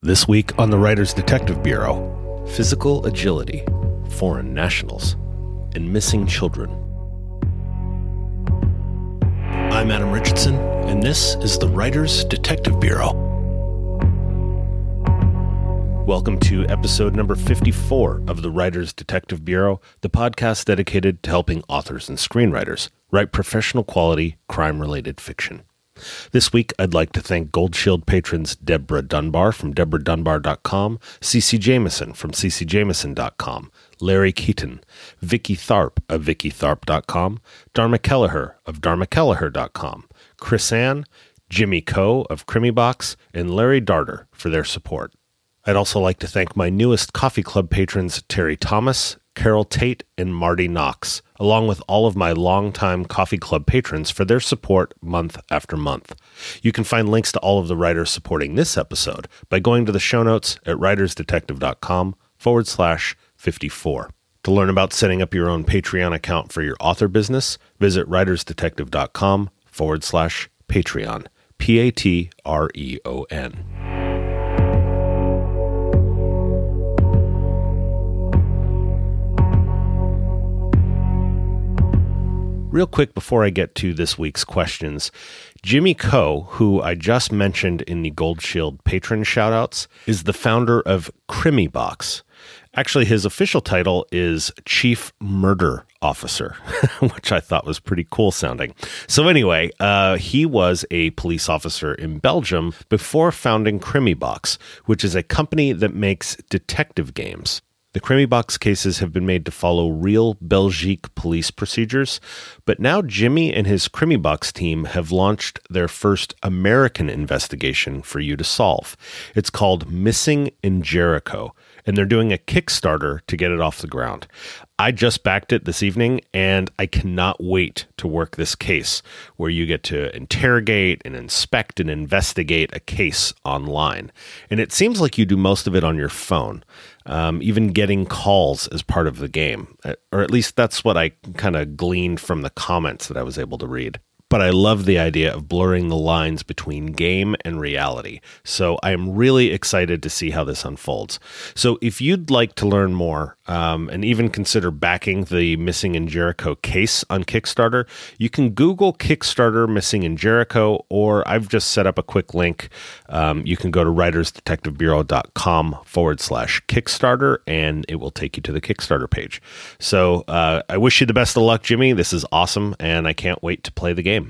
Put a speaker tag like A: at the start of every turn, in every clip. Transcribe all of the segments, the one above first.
A: This week on the Writers Detective Bureau, physical agility, foreign nationals, and missing children. I'm Adam Richardson, and this is the Writers Detective Bureau. Welcome to episode number 54 of the Writers Detective Bureau, the podcast dedicated to helping authors and screenwriters write professional quality, crime-related fiction. This week, I'd like to thank Gold Shield patrons Deborah Dunbar from DeborahDunbar.com, CC Jameson from CCJameson.com, Larry Keaton, Vicky Tharp of VickyTharp.com, Dharma Kelleher of DharmaKelleher.com, Chris Ann, Jimmy Coe of CrimyBox, and Larry Darter for their support. I'd also like to thank my newest Coffee Club patrons Terry Thomas, Carol Tate, and Marty Knox, along with all of my longtime Coffee Club patrons for their support month after month. You can find links to all of the writers supporting this episode by going to the show notes at writersdetective.com/54. To learn about setting up your own Patreon account for your author business, visit writersdetective.com/Patreon, Patreon. Real quick before I get to this week's questions, Jimmy Coe, who I just mentioned in the Gold Shield patron shoutouts, is the founder of CrimyBox. Actually, his official title is Chief Murder Officer, which I thought was pretty cool sounding. So anyway, he was a police officer in Belgium before founding CrimyBox, which is a company that makes detective games. The CrimyBox cases have been made to follow real Belgique police procedures, but now Jimmy and his CrimyBox team have launched their first American investigation for you to solve. It's called Missing in Jericho, and they're doing a Kickstarter to get it off the ground. I just backed it this evening, and I cannot wait to work this case, where you get to interrogate and inspect and investigate a case online. And it seems like you do most of it on your phone, even getting calls as part of the game. Or at least that's what I kind of gleaned from the comments that I was able to read. But I love the idea of blurring the lines between game and reality. So I am really excited to see how this unfolds. So if you'd like to learn more and even consider backing the Missing in Jericho case on Kickstarter, you can Google Kickstarter Missing in Jericho, or I've just set up a quick link. You can go to writersdetectivebureau.com/Kickstarter, and it will take you to the Kickstarter page. So I wish you the best of luck, Jimmy. This is awesome, and I can't wait to play the game.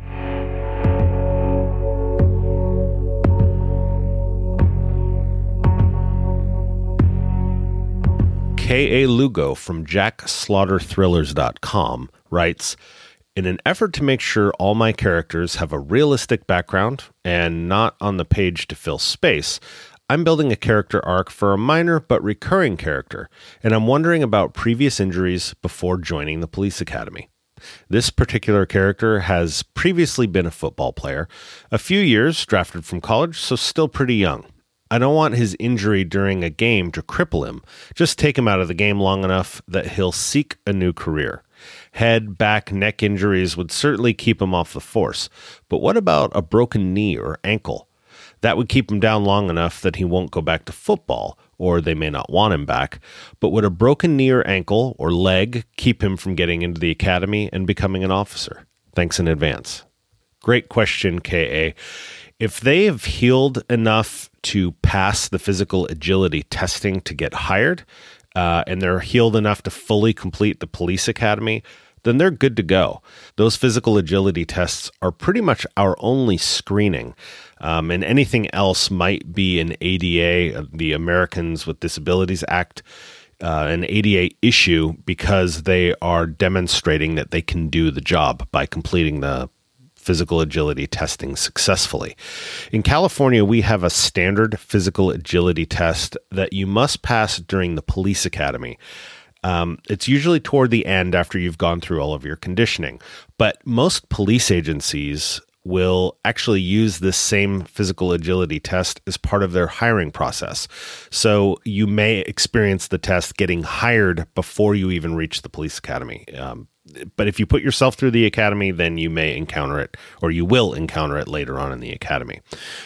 A: K.A. Lugo from JackSlaughterThrillers.com writes, in an effort to make sure all my characters have a realistic background and not on the page to fill space, I'm building a character arc for a minor but recurring character, and I'm wondering about previous injuries before joining the police academy. This particular character has previously been a football player, a few years drafted from college, so still pretty young. I don't want his injury during a game to cripple him. Just take him out of the game long enough that he'll seek a new career. Head, back, neck injuries would certainly keep him off the force. But what about a broken knee or ankle? That would keep him down long enough that he won't go back to football, or they may not want him back. But would a broken knee or ankle or leg keep him from getting into the academy and becoming an officer? Thanks in advance. Great question, K.A. If they have healed enough to pass the physical agility testing to get hired, and they're healed enough to fully complete the police academy, then they're good to go. Those physical agility tests are pretty much our only screening, and anything else might be an ADA, the Americans with Disabilities Act, an ADA issue because they are demonstrating that they can do the job by completing the physical agility testing successfully. In California, we have a standard physical agility test that you must pass during the police academy. It's usually toward the end after you've gone through all of your conditioning, but most police agencies will actually use this same physical agility test as part of their hiring process. So you may experience the test getting hired before you even reach the police academy. But if you put yourself through the academy, then you may encounter it, or you will encounter it later on in the academy.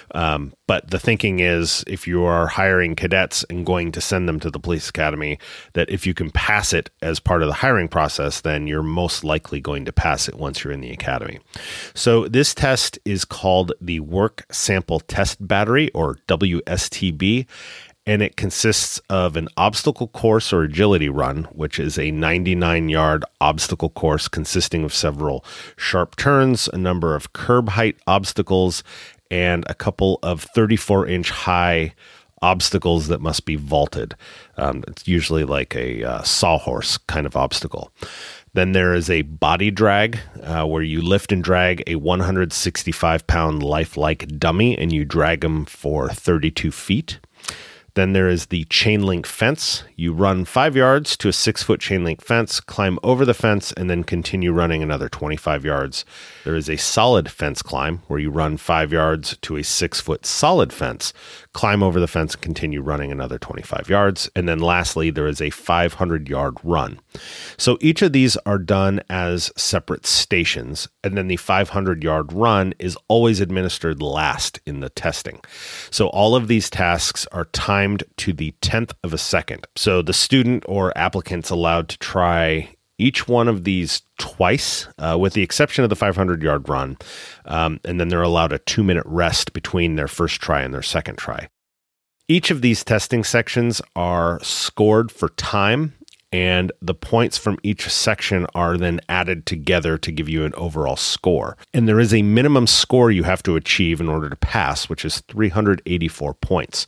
A: But the thinking is, if you are hiring cadets and going to send them to the police academy, that if you can pass it as part of the hiring process, then you're most likely going to pass it once you're in the academy. So this test is called the Work Sample Test Battery, or WSTB. And it consists of an obstacle course or agility run, which is a 99-yard obstacle course consisting of several sharp turns, a number of curb height obstacles, and a couple of 34-inch high obstacles that must be vaulted. It's usually like a sawhorse kind of obstacle. Then there is a body drag where you lift and drag a 165-pound lifelike dummy, and you drag them for 32 feet. Then there is the chain link fence. You run 5 yards to a 6-foot chain link fence, climb over the fence, and then continue running another 25 yards. There is a solid fence climb where you run 5 yards to a 6-foot solid fence, climb over the fence, and continue running another 25 yards. And then lastly, there is a 500-yard run. So each of these are done as separate stations, and then the 500-yard run is always administered last in the testing. So all of these tasks are timed to the 10th of a second. So the student or applicant's allowed to try each one of these twice, with the exception of the 500-yard run, and then they're allowed a 2-minute rest between their first try and their second try. Each of these testing sections are scored for time, and the points from each section are then added together to give you an overall score. And there is a minimum score you have to achieve in order to pass, which is 384 points.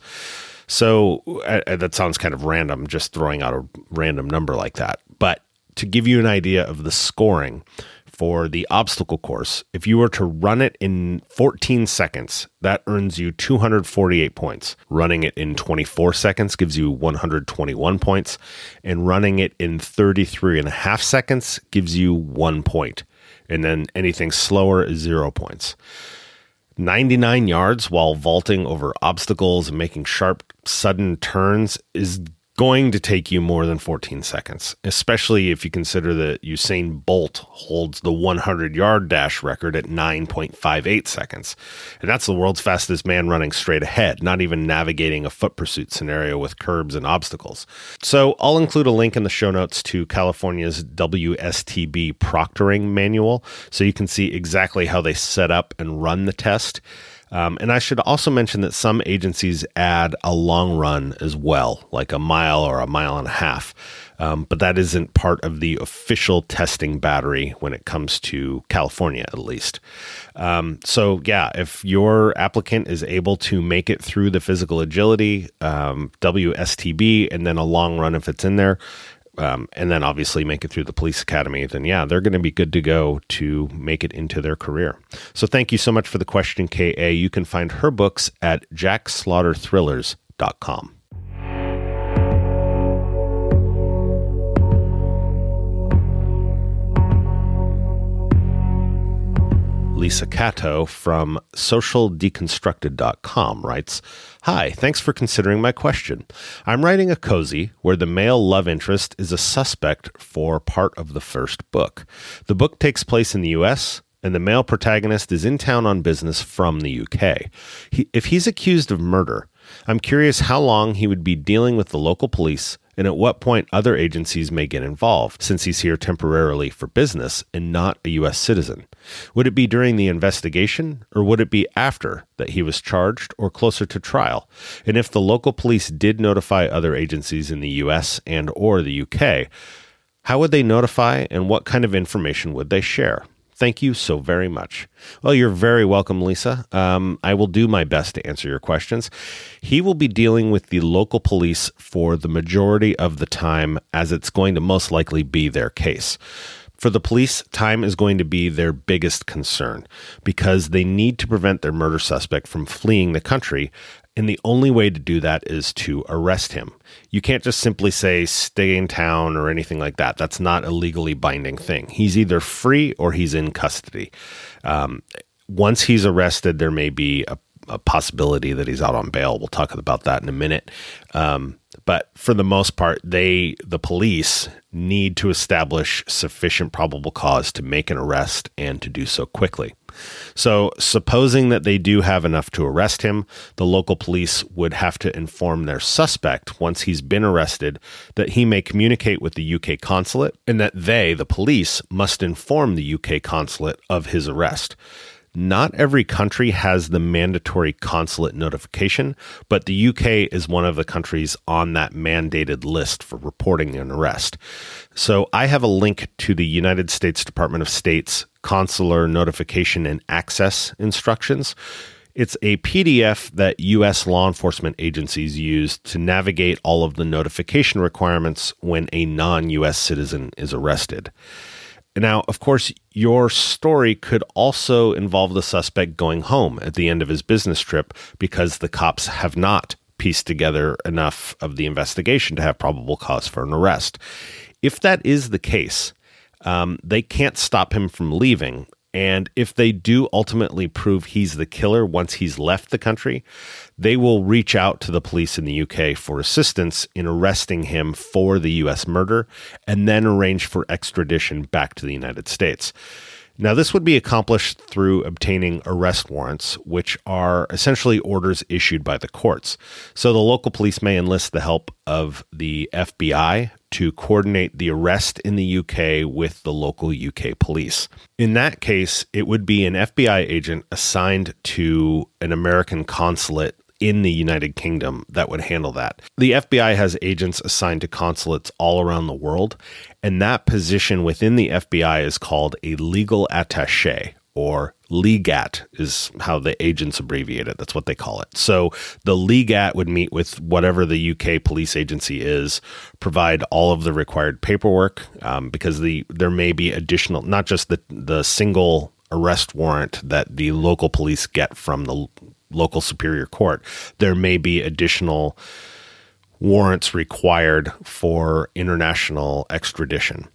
A: So that sounds kind of random, just throwing out a random number like that. But to give you an idea of the scoring for the obstacle course, if you were to run it in 14 seconds, that earns you 248 points. Running it in 24 seconds gives you 121 points. And running it in 33 and a half seconds gives you 1 point. And then anything slower is 0 points. 99 yards while vaulting over obstacles and making sharp, sudden turns is going to take you more than 14 seconds, especially if you consider that Usain Bolt holds the 100-yard dash record at 9.58 seconds. And that's the world's fastest man running straight ahead, not even navigating a foot pursuit scenario with curbs and obstacles. So I'll include a link in the show notes to California's WSTB proctoring manual, so you can see exactly how they set up and run the test. And I should also mention that some agencies add a long run as well, like a mile or a mile and a half. But that isn't part of the official testing battery when it comes to California, at least. So yeah, if your applicant is able to make it through the physical agility, WSTB, and then a long run if it's in there, and then obviously make it through the police academy, then yeah, they're going to be good to go to make it into their career. So thank you so much for the question, K.A. You can find her books at jackslaughterthrillers.com. Lisa Cato from socialdeconstructed.com writes, "Hi, thanks for considering my question. I'm writing a cozy where the male love interest is a suspect for part of the first book. The book takes place in the U.S., and the male protagonist is in town on business from the UK. If he's accused of murder, I'm curious how long he would be dealing with the local police and at what point other agencies may get involved, since he's here temporarily for business and not a U.S. citizen. Would it be during the investigation, or would it be after that he was charged or closer to trial? And if the local police did notify other agencies in the U.S. and or the UK, how would they notify and what kind of information would they share? Thank you so very much." Well, you're very welcome, Lisa. I will do my best to answer your questions. He will be dealing with the local police for the majority of the time, as it's going to most likely be their case. For the police, time is going to be their biggest concern because they need to prevent their murder suspect from fleeing the country, and the only way to do that is to arrest him. You can't just simply say, stay in town or anything like that. That's not a legally binding thing. He's either free or he's in custody. Once he's arrested, there may be a possibility that he's out on bail. We'll talk about that in a minute. But for the most part, the police need to establish sufficient probable cause to make an arrest and to do so quickly. So supposing that they do have enough to arrest him, the local police would have to inform their suspect once he's been arrested that he may communicate with the UK consulate and that they, the police, must inform the UK consulate of his arrest. Not every country has the mandatory consulate notification, but the UK is one of the countries on that mandated list for reporting an arrest. So I have a link to the United States Department of State's consular notification and access instructions. It's a PDF that U.S. law enforcement agencies use to navigate all of the notification requirements when a non-U.S. citizen is arrested. Now, of course, your story could also involve the suspect going home at the end of his business trip because the cops have not pieced together enough of the investigation to have probable cause for an arrest. If that is the case, they can't stop him from leaving. And if they do ultimately prove he's the killer once he's left the country, they will reach out to the police in the UK for assistance in arresting him for the US murder and then arrange for extradition back to the United States. Now, this would be accomplished through obtaining arrest warrants, which are essentially orders issued by the courts. So the local police may enlist the help of the FBI to coordinate the arrest in the UK with the local UK police. In that case, it would be an FBI agent assigned to an American consulate in the United Kingdom that would handle that. The FBI has agents assigned to consulates all around the world, and that position within the FBI is called a legal attaché, or LEGAT is how the agents abbreviate it. That's what they call it. So the LEGAT would meet with whatever the UK police agency is, provide all of the required paperwork, because there may be additional, not just the single arrest warrant that the local police get from the local superior court. There may be additional warrants required for international extradition.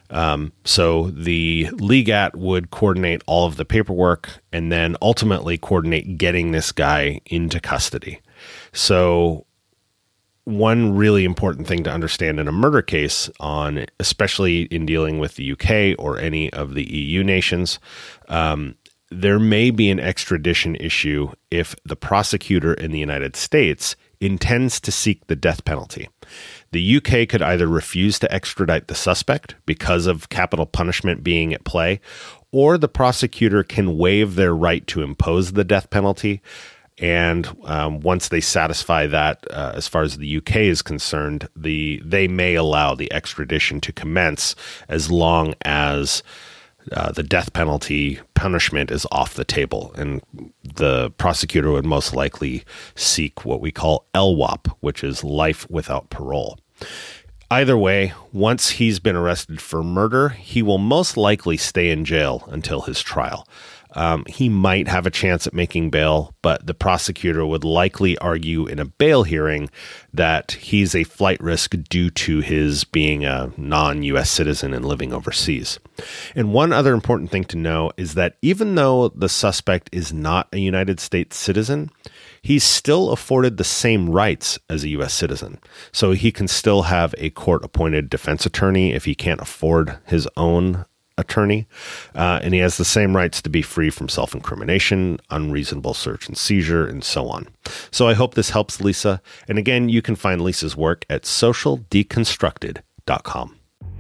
A: So the LEGAT would coordinate all of the paperwork and then ultimately coordinate getting this guy into custody. So one really important thing to understand in a murder case, especially in dealing with the UK or any of the EU nations, there may be an extradition issue if the prosecutor in the United States intends to seek the death penalty. The UK could either refuse to extradite the suspect because of capital punishment being at play, or the prosecutor can waive their right to impose the death penalty. And once they satisfy that, as far as the UK is concerned, they may allow the extradition to commence as long as the death penalty punishment is off the table, and the prosecutor would most likely seek what we call LWOP, which is life without parole. Either way, once he's been arrested for murder, he will most likely stay in jail until his trial. He might have a chance at making bail, but the prosecutor would likely argue in a bail hearing that he's a flight risk due to his being a non-U.S. citizen and living overseas. And one other important thing to know is that even though the suspect is not a United States citizen, he's still afforded the same rights as a U.S. citizen. So he can still have a court-appointed defense attorney if he can't afford his own attorney, and he has the same rights to be free from self-incrimination, unreasonable search and seizure, and so on. So I hope this helps Lisa. And again, you can find Lisa's work at socialdeconstructed.com.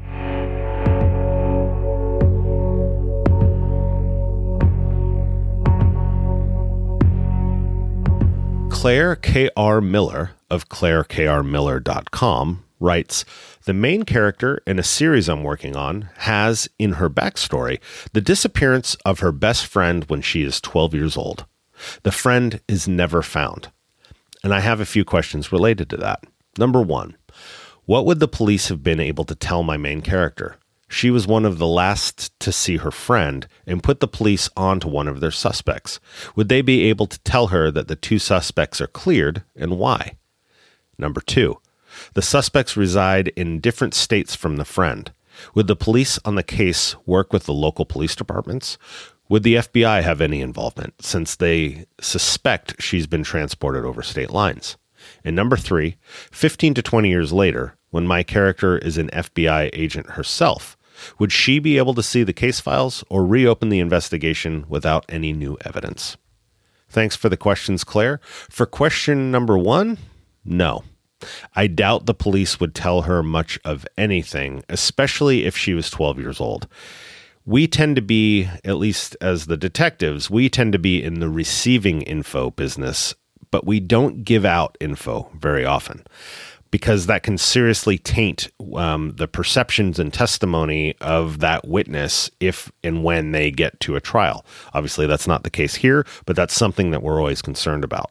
A: Claire K.R. Miller of ClaireKRMiller.com writes, the main character in a series I'm working on has, in her backstory, the disappearance of her best friend when she is 12 years old. The friend is never found. And I have a few questions related to that. Number one, what would the police have been able to tell my main character? She was one of the last to see her friend and put the police on to one of their suspects. Would they be able to tell her that the two suspects are cleared and why? Number two, the suspects reside in different states from the friend. Would the police on the case work with the local police departments? Would the FBI have any involvement since they suspect she's been transported over state lines? And number 3, 15 to 20 years later, when my character is an FBI agent herself, would she be able to see the case files or reopen the investigation without any new evidence? Thanks for the questions, Claire. For question number 1, no. I doubt the police would tell her much of anything, especially if she was 12 years old. We tend to be, at least as the detectives, we tend to be in the receiving info business, but we don't give out info very often because that can seriously taint the perceptions and testimony of that witness if and when they get to a trial. Obviously, that's not the case here, but that's something that we're always concerned about.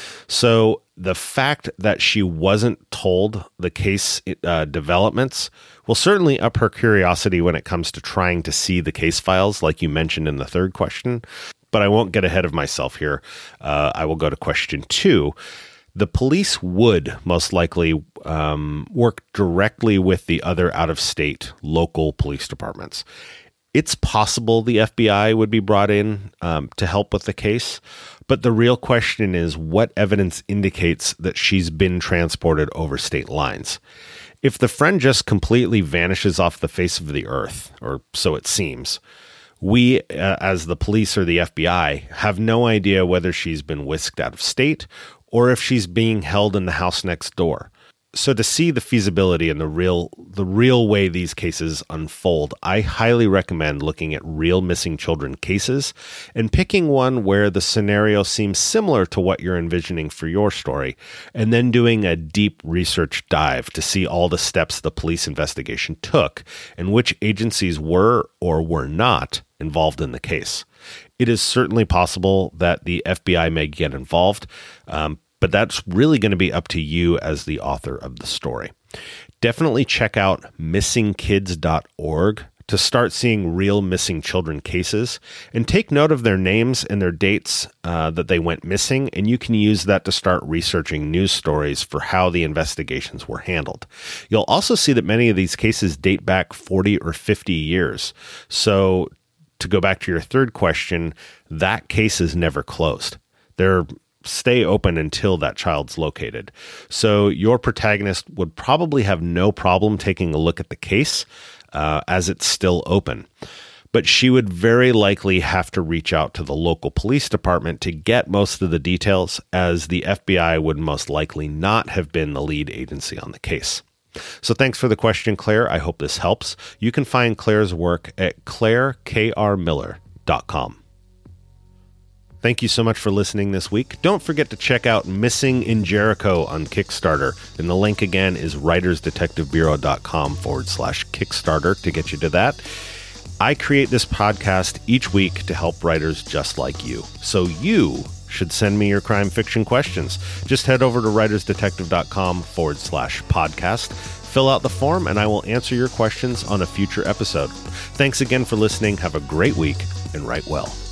A: So the fact that she wasn't told the case developments will certainly up her curiosity when it comes to trying to see the case files, like you mentioned in the third question. But I won't get ahead of myself here. I will go to question 2. The police would most likely work directly with the other out-of-state local police departments. It's possible the FBI would be brought in to help with the case, but the real question is what evidence indicates that she's been transported over state lines. If the friend just completely vanishes off the face of the earth, or so it seems, we, as the police or the FBI, have no idea whether she's been whisked out of state or if she's being held in the house next door. So to see the feasibility and the real way these cases unfold, I highly recommend looking at real missing children cases and picking one where the scenario seems similar to what you're envisioning for your story, and then doing a deep research dive to see all the steps the police investigation took and which agencies were or were not involved in the case. It is certainly possible that the FBI may get involved, but that's really going to be up to you as the author of the story. Definitely check out missingkids.org to start seeing real missing children cases, and take note of their names and their dates that they went missing, and you can use that to start researching news stories for how the investigations were handled. You'll also see that many of these cases date back 40 or 50 years. So to go back to your third question, that case is never closed. They're stay open until that child's located. So your protagonist would probably have no problem taking a look at the case as it's still open. But she would very likely have to reach out to the local police department to get most of the details, as the FBI would most likely not have been the lead agency on the case. So thanks for the question, Claire. I hope this helps. You can find Claire's work at clairekrmiller.com. Thank you so much for listening this week. Don't forget to check out Missing in Jericho on Kickstarter. And the link again is writersdetectivebureau.com/Kickstarter to get you to that. I create this podcast each week to help writers just like you. So you should send me your crime fiction questions. Just head over to writersdetective.com/podcast. Fill out the form and I will answer your questions on a future episode. Thanks again for listening. Have a great week and write well.